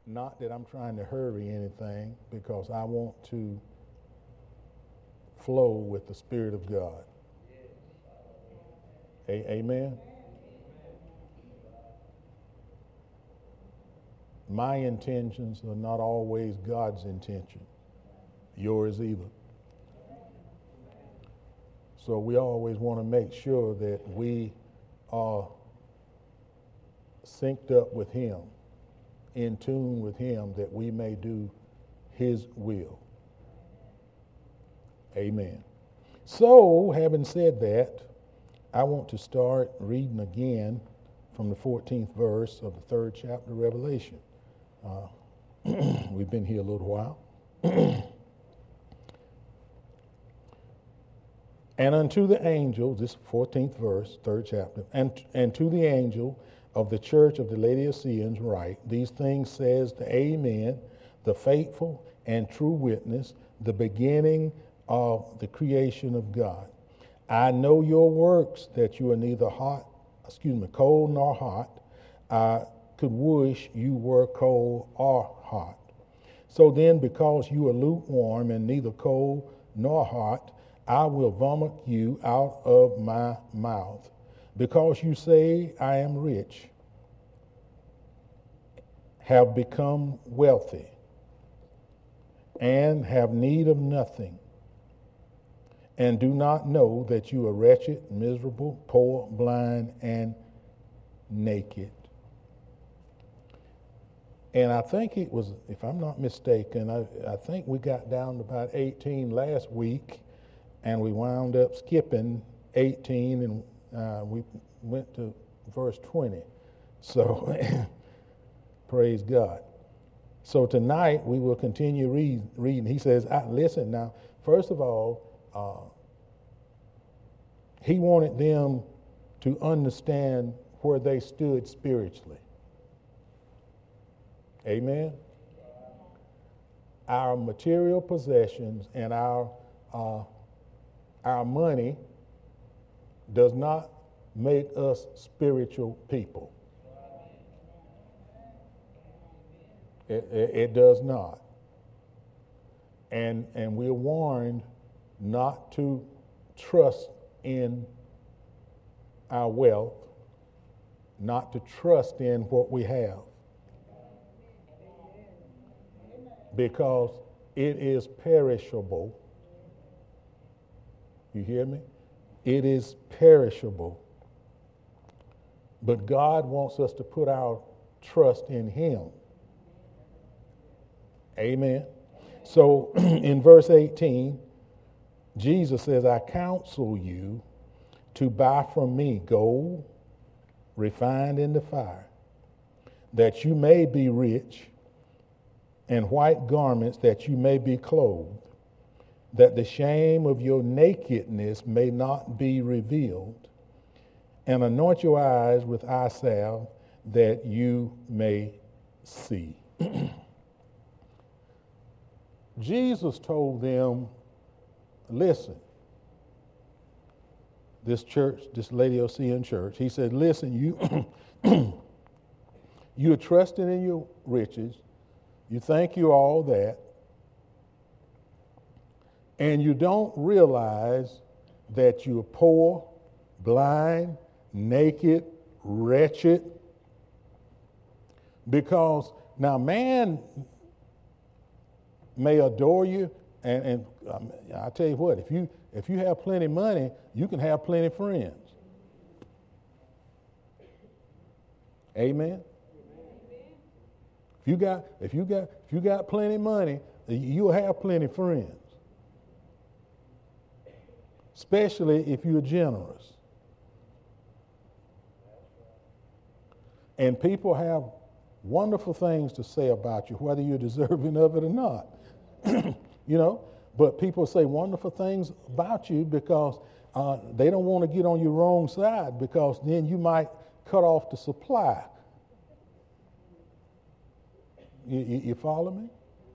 Not that I'm trying to hurry anything, because I want to flow with the Spirit of God. Amen? My intentions are not always God's intention. Yours either. So we always want to make sure that we are synced up with Him, in tune with Him, that we may do His will. Amen. So, having said that, I want to start reading again from the 14th verse of the 3rd chapter of Revelation. We've been here a little while. And unto the angel, this 14th verse, 3rd chapter, and to the angel of the church of the Laodiceans write, these things says the Amen, the faithful and true witness, the beginning of the creation of God. I know your works, that you are neither cold nor hot. I could wish you were cold or hot. So then, because you are lukewarm and neither cold nor hot, I will vomit you out of my mouth. Because you say, I am rich, have become wealthy, and have need of nothing, and do not know that you are wretched, miserable, poor, blind, and naked. And I think it was, if I'm not mistaken, I think we got down to about 18 last week, and we wound up skipping 18, and we went to verse 20. So, praise God. So tonight we will continue reading. He says, listen now, first of all, he wanted them to understand where they stood spiritually. Amen? Our material possessions and our money does not make us spiritual people. It does not. And we're warned not to trust in our wealth, not to trust in what we have, because it is perishable. You hear me? It is perishable. But God wants us to put our trust in Him. Amen. So in verse 18, Jesus says, I counsel you to buy from me gold refined in the fire, that you may be rich, and white garments, that you may be clothed, that the shame of your nakedness may not be revealed, and anoint your eyes with eye salve, that you may see. Jesus told them, listen, this church, this Laodicean church, he said, listen, you're trusting in your riches, you think you're all that, and you don't realize that you're poor, blind, naked, wretched, because now man may adore you, and I tell you what, if you have plenty of money, you can have plenty of friends. Amen. If you got plenty of money, you'll have plenty of friends. Especially if you're generous. And people have wonderful things to say about you, whether you're deserving of it or not. You know, but people say wonderful things about you because they don't want to get on your wrong side, because then you might cut off the supply. You follow me?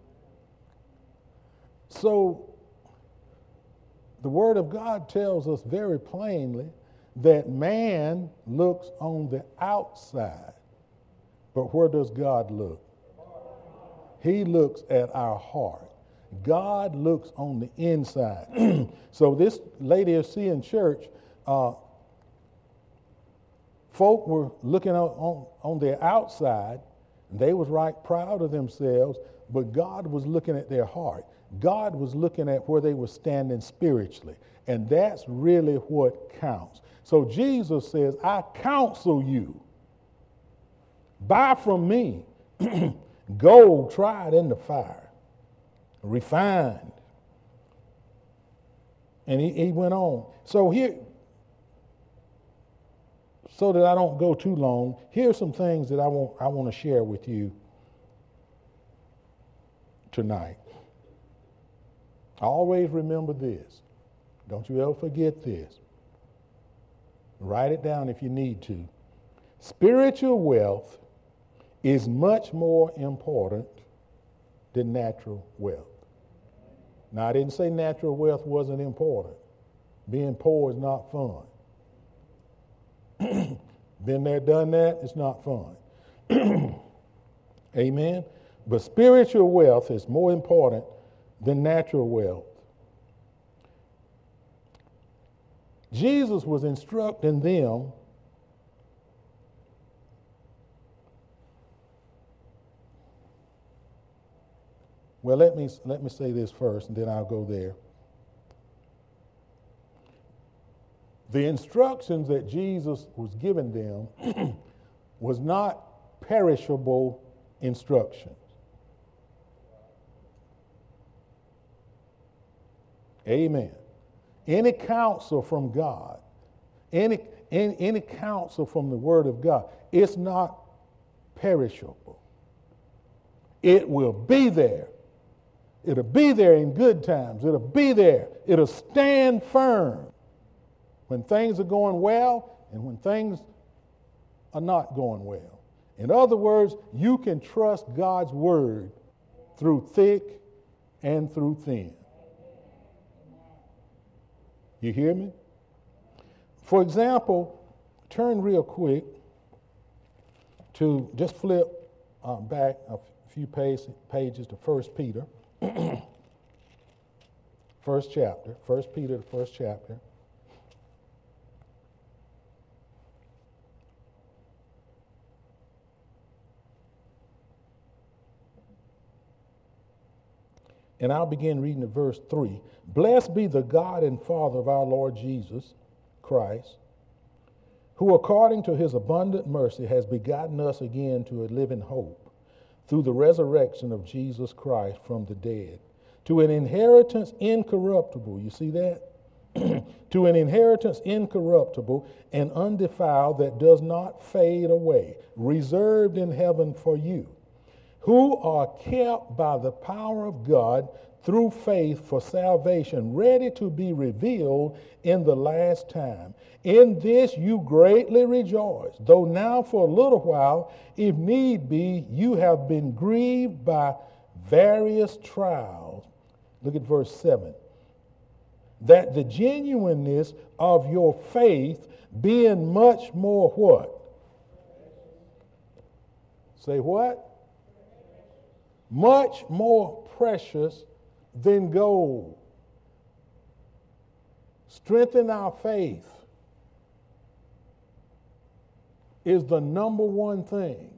So the Word of God tells us very plainly that man looks on the outside, but where does God look? He looks at our heart. God looks on the inside. So this Laodicean church, folk were looking on their outside. They was right proud of themselves, but God was looking at their heart. God was looking at where they were standing spiritually. And that's really what counts. So Jesus says, I counsel you, buy from me gold tried in the fire, refined. And he went on. So here, so that I don't go too long, here's some things that I want to share with you tonight. Always remember this. Don't you ever forget this. Write it down if you need to. Spiritual wealth is much more important than natural wealth. Now, I didn't say natural wealth wasn't important. Being poor is not fun. Been there, done that, it's not fun. Amen? But spiritual wealth is more important than natural wealth. Jesus was instructing them well, let me say this first, and then I'll go there. The instructions that Jesus was giving them was not perishable instructions. Amen. Any counsel from God, any counsel from the Word of God, it's not perishable. It will be there. It'll be there in good times. It'll be there. It'll stand firm when things are going well and when things are not going well. In other words, you can trust God's Word through thick and through thin. You hear me? For example, turn real quick to just flip back a few pages to 1 Peter. First chapter, 1 Peter, the first chapter. And I'll begin reading at verse 3. Blessed be the God and Father of our Lord Jesus Christ, who according to his abundant mercy has begotten us again to a living hope through the resurrection of Jesus Christ from the dead, to an inheritance incorruptible. You see that? To an inheritance incorruptible and undefiled that does not fade away, reserved in heaven for you, who are kept by the power of God through faith for salvation, ready to be revealed in the last time. In this you greatly rejoice, though now for a little while, if need be, you have been grieved by various trials. Look at verse 7. That the genuineness of your faith, being much more what? Say what? Much more precious than gold. Strengthen our faith is the number one thing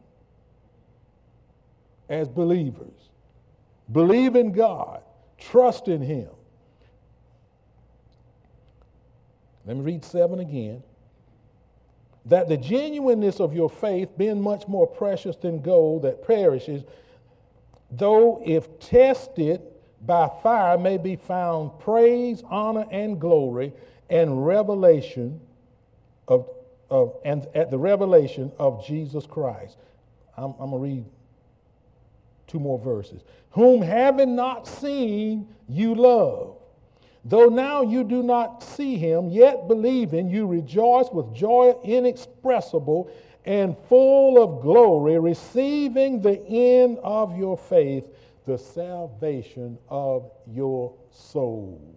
as believers. Believe in God. Trust in Him. Let me read 7 again. That the genuineness of your faith, being much more precious than gold that perishes, though if tested by fire, may be found praise, honor, and glory, and revelation and at the revelation of Jesus Christ. I'm going to read 2 more verses. Whom having not seen, you love. Though now you do not see him, yet believing, you rejoice with joy inexpressible and full of glory, receiving the end of your faith, the salvation of your souls.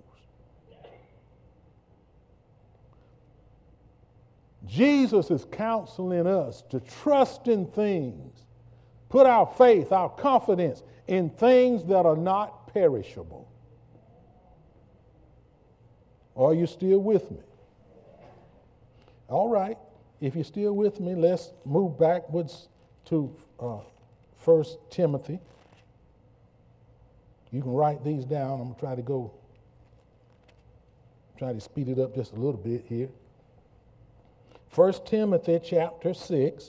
Jesus is counseling us to trust in things Put our faith, our confidence in things that are not perishable. Are you still with me? All right. If you're still with me, let's move backwards to 1 Timothy. You can write these down. I'm going to try to speed it up just a little bit here. 1 Timothy chapter 6.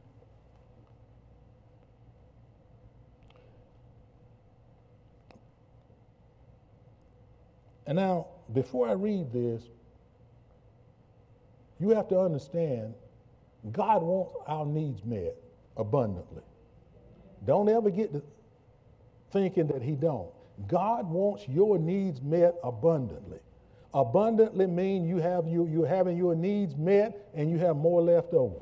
And now, before I read this, you have to understand God wants our needs met abundantly. Don't ever get to thinking that he don't. God wants your needs met abundantly. Abundantly means you're having your needs met and you have more left over.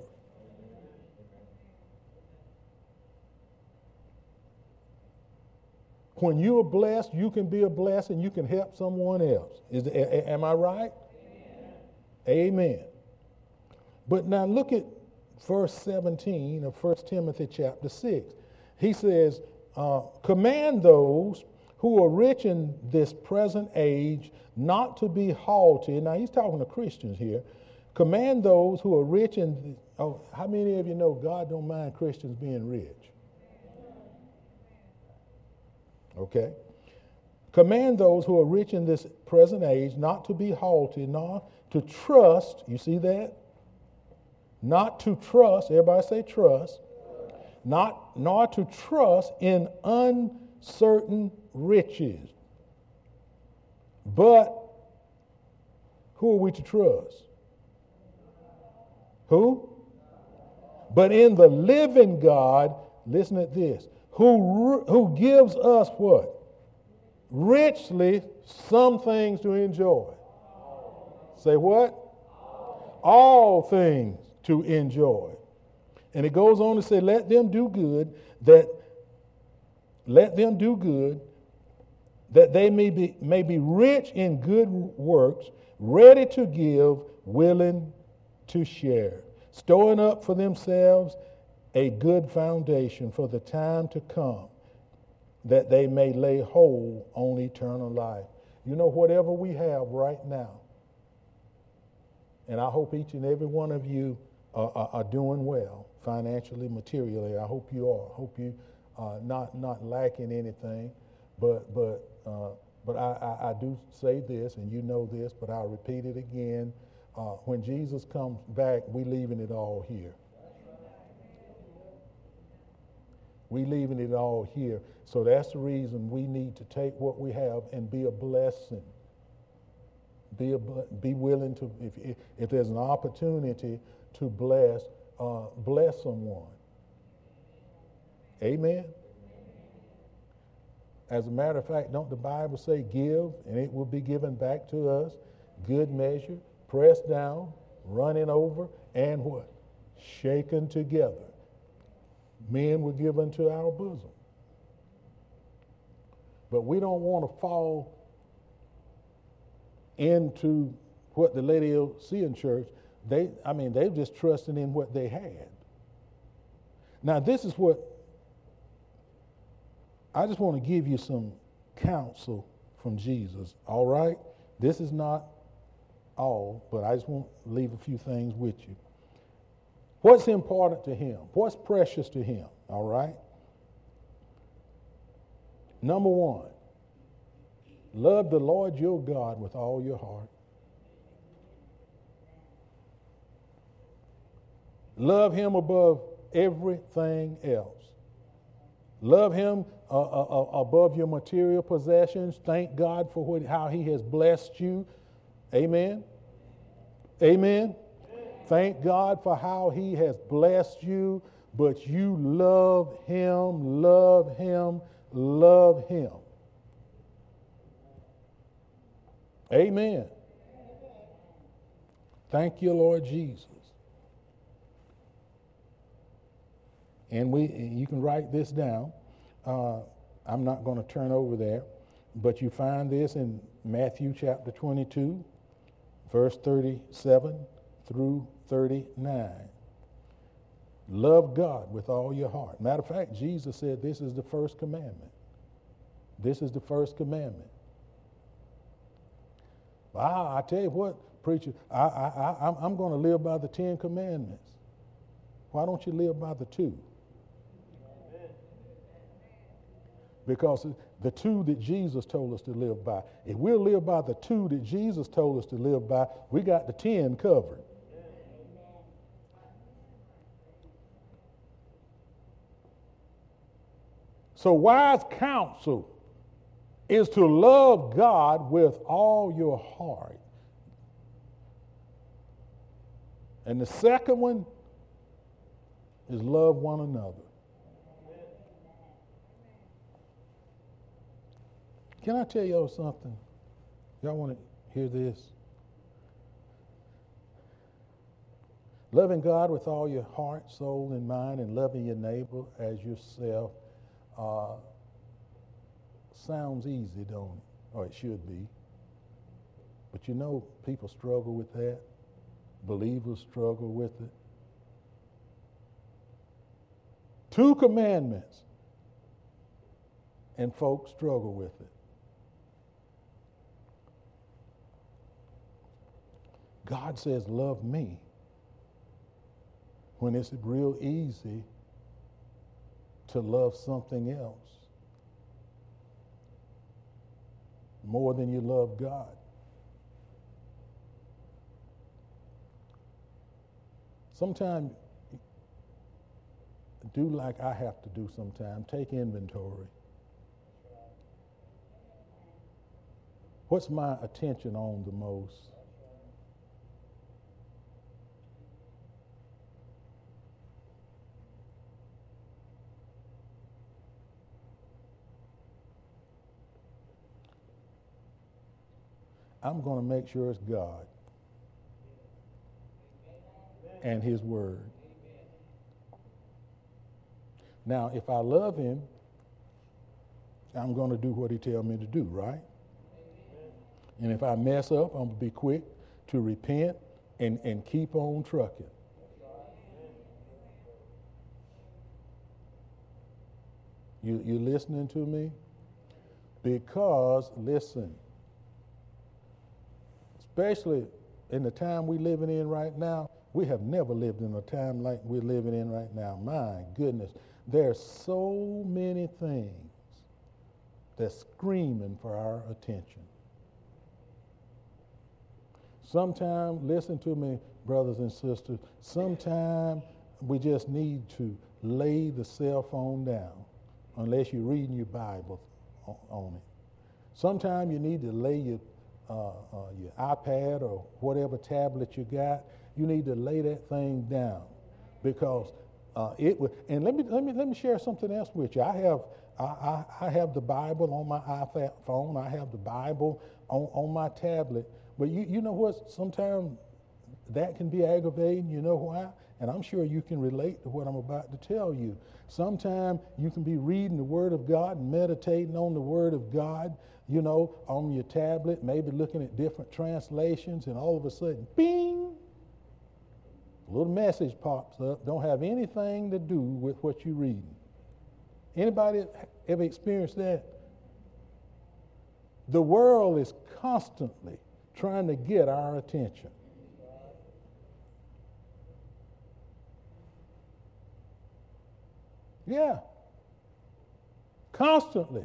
When you are blessed, you can be a blessing, you can help someone else. Am I right? Amen. Amen. But now look at verse 17 of 1 Timothy chapter 6. He says, command those who are rich in this present age not to be haughty. Now he's talking to Christians here. Command those who are rich in, how many of you know God don't mind Christians being rich? Okay. Command those who are rich in this present age not to be haughty, nor to trust, you see that? Not to trust, everybody say trust, nor to trust in uncertain riches. But who are we to trust? Who? But in the living God, listen to this, who gives us what? Richly some things to enjoy. Say what? All things to enjoy. And it goes on to say, let them do good, that they may be rich in good works, ready to give, willing to share, storing up for themselves a good foundation for the time to come, that they may lay hold on eternal life. You know, whatever we have right now, and I hope each and every one of you are doing well financially, materially. I hope you are. I hope you are not lacking anything. But I do say this, and you know this, but I'll repeat it again. When Jesus comes back, we leaving it all here. We leaving it all here. So that's the reason we need to take what we have and be a blessing. Be willing to, if there's an opportunity to bless someone. Amen. As a matter of fact, don't the Bible say give and it will be given back to us? Good measure, pressed down, running over, and what? Shaken together. Men were given to our bosom. But we don't want to fall into what the Laodicean church, they're just trusting in what they had. Now this is what, I just want to give you some counsel from Jesus, all right? This is not all, but I just want to leave a few things with you. What's important to him? What's precious to him, all right? Number one, love the Lord your God with all your heart. Love him above everything else. Love him above your material possessions. Thank God for how he has blessed you. Amen. Amen. Thank God for how he has blessed you, but you love him, love him, love him. Amen. Thank you, Lord Jesus. And you can write this down. I'm not going to turn over there, but you find this in Matthew chapter 22, verse 37 through 39. Love God with all your heart. Matter of fact, Jesus said this is the first commandment. This is the first commandment. I tell you what, preacher, I'm going to live by the 10 commandments. Why don't you live by the 2? Because the 2 that Jesus told us to live by. If we'll live by the 2 that Jesus told us to live by, we got the 10 covered. So wise counsel is to love God with all your heart. And the second one is love one another. Can I tell y'all something? Y'all want to hear this? Loving God with all your heart, soul, and mind, and loving your neighbor as yourself sounds easy, don't it? Or it should be. But you know, people struggle with that. Believers struggle with it. 2 commandments, and folks struggle with it. God says, love me, when it's real easy to love something else more than you love God. Sometimes do like I have to do sometimes. Take inventory. What's my attention on the most? I'm going to make sure it's God and His Word. Now, if I love Him, I'm going to do what He tells me to do, right? And if I mess up, I'm going to be quick to repent and keep on trucking. You listening to me? Because, listen, especially in the time we're living in right now, we have never lived in a time like we're living in right now. My goodness, there are so many things that's screaming for our attention. Sometimes, listen to me, brothers and sisters, sometimes we just need to lay the cell phone down, unless you're reading your Bible on it. Sometimes you need to lay your iPad or whatever tablet you got. You need to lay that thing down, because it would. And let me share something else with you. I have the Bible on my iPhone. I have the Bible on my tablet. But you know what? Sometimes that can be aggravating. You know why? And I'm sure you can relate to what I'm about to tell you. Sometimes you can be reading the Word of God and meditating on the Word of God, you know, on your tablet, maybe looking at different translations, and all of a sudden, bing, a little message pops up. Don't have anything to do with what you're reading. Anybody ever experienced that? The world is constantly trying to get our attention. Yeah. Constantly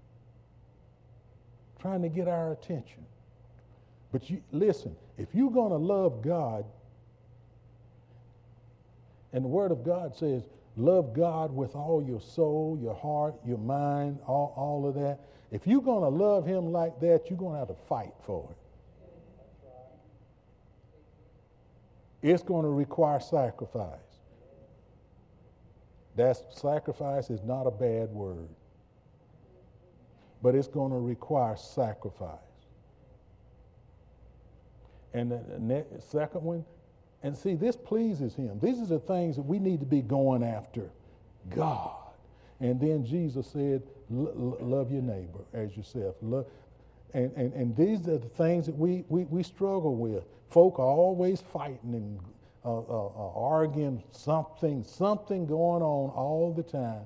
trying to get our attention. But you listen, if you're going to love God, and the Word of God says, love God with all your soul, your heart, your mind, all of that. If you're going to love Him like that, you're going to have to fight for it. It's going to require sacrifice. That sacrifice is not a bad word, but it's going to require sacrifice. And the second one, and see, this pleases Him. These are the things that we need to be going after. God. And then Jesus said, love your neighbor as yourself. And these are the things that we struggle with. Folk are always fighting and arguing, something going on all the time.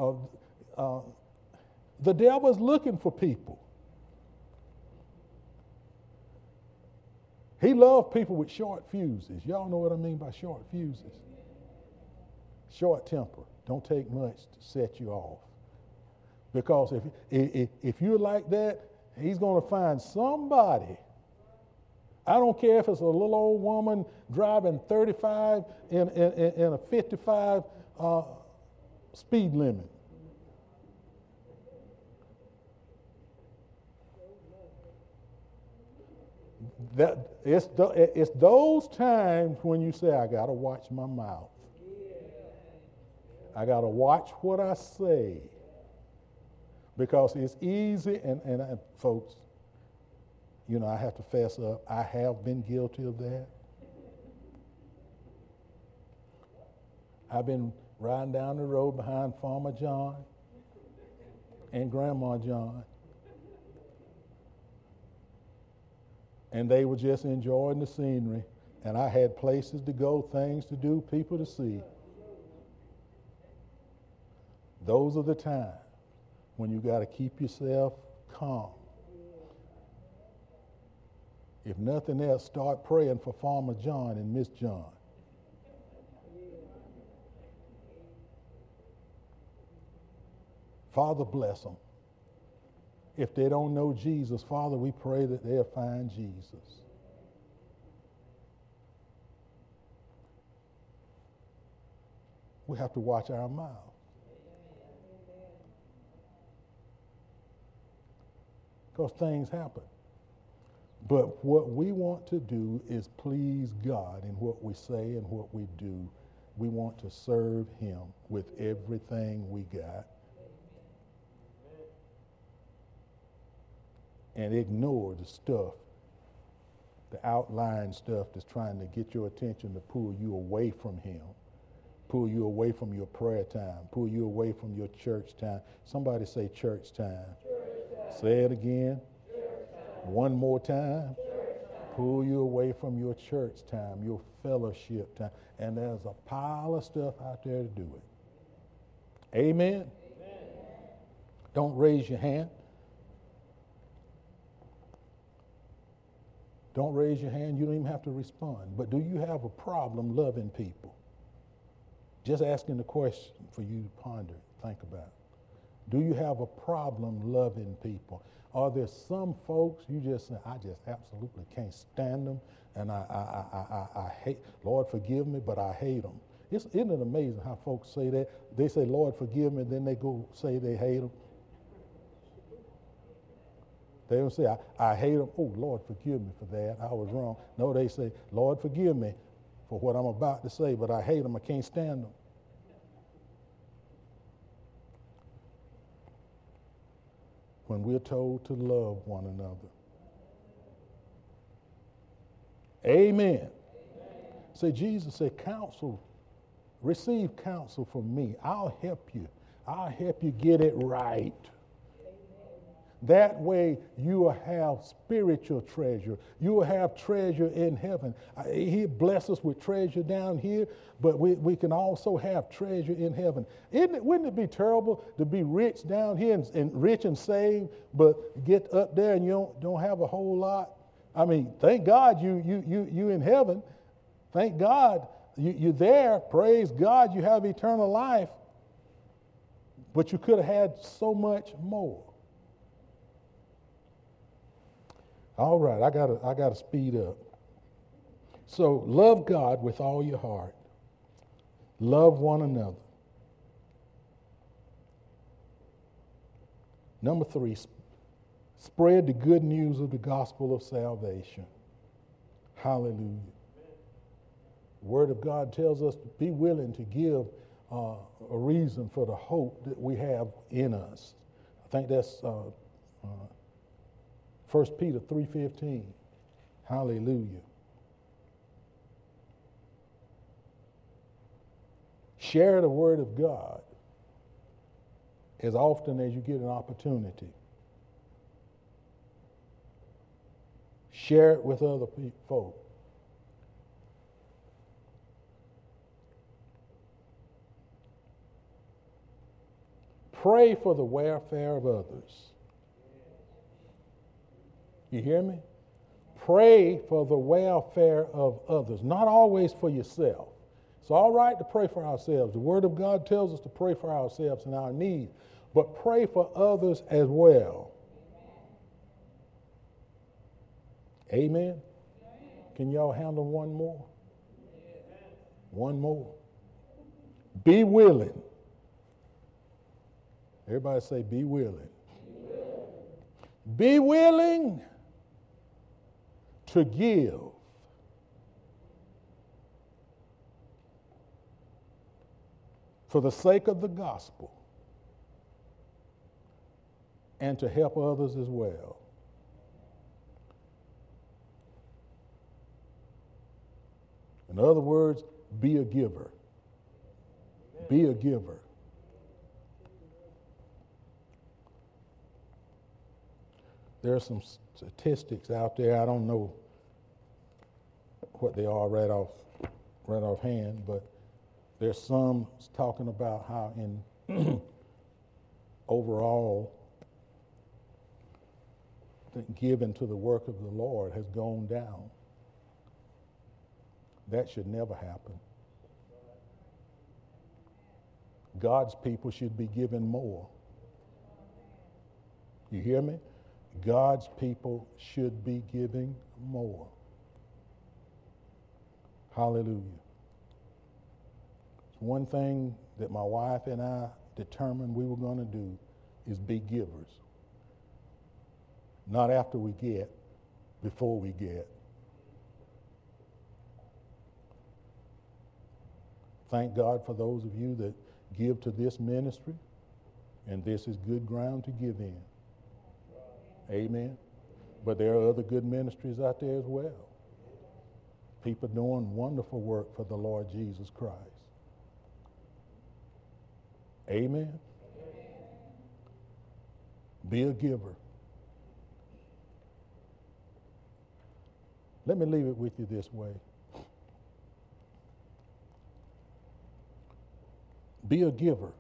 The devil's looking for people. He loves people with short fuses. Y'all know what I mean by short fuses. Short temper. Don't take much to set you off. Because if you're like that, he's going to find somebody. I don't care if it's a little old woman driving 35 in a 55 speed limit. It's those times when you say, I got to watch my mouth. I got to watch what I say. Because it's easy, and folks, you know, I have to fess up. I have been guilty of that. I've been riding down the road behind Farmer John and Grandma John. And they were just enjoying the scenery. And I had places to go, things to do, people to see. Those are the times when you got to keep yourself calm. If nothing else, start praying for Farmer John and Miss John. Father, bless them. If they don't know Jesus, Father, we pray that they'll find Jesus. We have to watch our mouth. Because things happen. But what we want to do is please God in what we say and what we do. We want to serve him with everything we got. And ignore the stuff, the outlying stuff that's trying to get your attention to pull you away from him, pull you away from your prayer time, pull you away from your church time. Somebody say church time. Say it again. One more time. Pull you away from your church time, your fellowship time. And there's a pile of stuff out there to do it. Amen? Don't raise your hand. Don't raise your hand. You don't even have to respond. But do you have a problem loving people? Just asking the question for you to ponder, think about. Do you have a problem loving people? Are there some folks you just say, I just absolutely can't stand them, and I hate, Lord forgive me, but I hate them. Isn't it amazing how folks say that? They say, Lord forgive me, then they go say they hate them. They don't say, I hate them. Oh, Lord, forgive me for that. I was wrong. No, they say, Lord, forgive me for what I'm about to say, but I hate them. I can't stand them. When we're told to love one another. Amen. Say, Jesus said, counsel, receive counsel from me. I'll help you. I'll help you get it right. That way you will have spiritual treasure. You will have treasure in heaven. He blesses us with treasure down here, but we can also have treasure in heaven. Wouldn't it be terrible to be rich down here and rich and saved, but get up there and you don't have a whole lot? I mean, thank God you in heaven. Thank God you're there. Praise God you have eternal life. But you could have had so much more. All right, I gotta speed up. So love God with all your heart. Love one another. Number 3, spread the good news of the gospel of salvation. Hallelujah. The Word of God tells us to be willing to give a reason for the hope that we have in us. I think that's 1 Peter 3:15. Hallelujah. Share the Word of God as often as you get an opportunity. Share it with other folk. Pray for the welfare of others. You hear me? Pray for the welfare of others, not always for yourself. It's all right to pray for ourselves. The Word of God tells us to pray for ourselves and our needs, but pray for others as well. Amen? Can y'all handle one more? One more. Be willing. Everybody say, be willing. Be willing to give for the sake of the gospel and to help others as well. In other words, be a giver. Be a giver. There are some statistics out there. I don't know what they are right offhand, but there's some talking about how in overall giving to the work of the Lord has gone down. That should never happen. God's people should be giving more. You hear me? God's people should be giving more. Hallelujah. One thing that my wife and I determined we were going to do is be givers. Not after we get, before we get. Thank God for those of you that give to this ministry, and this is good ground to give in. Amen. But there are other good ministries out there as well. People doing wonderful work for the Lord Jesus Christ. Amen. Be a giver. Let me leave it with you this way. Be a giver.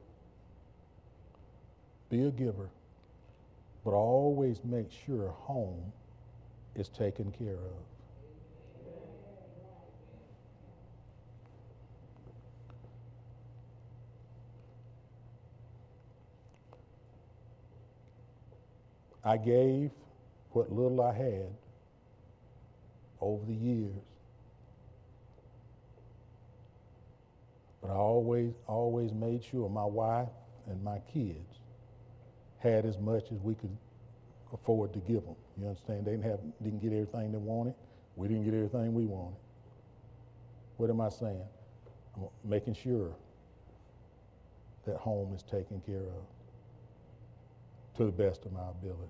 Be a giver. But always make sure home is taken care of. I gave what little I had over the years. But I always made sure my wife and my kids had as much as we could afford to give them. You understand? They didn't get everything they wanted. We didn't get everything we wanted. What am I saying? I'm making sure that home is taken care of to the best of my ability.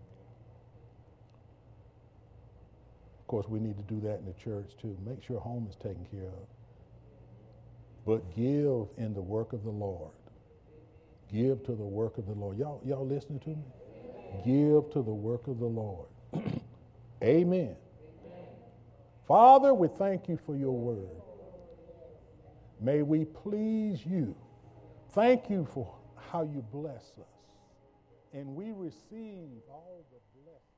Of course, we need to do that in the church too. Make sure home is taken care of. But give in the work of the Lord. Give to the work of the Lord. Y'all listening to me? Give to the work of the Lord. Amen. Father, we thank you for your word. May we please you. Thank you for how you bless us. And we receive all the blessings.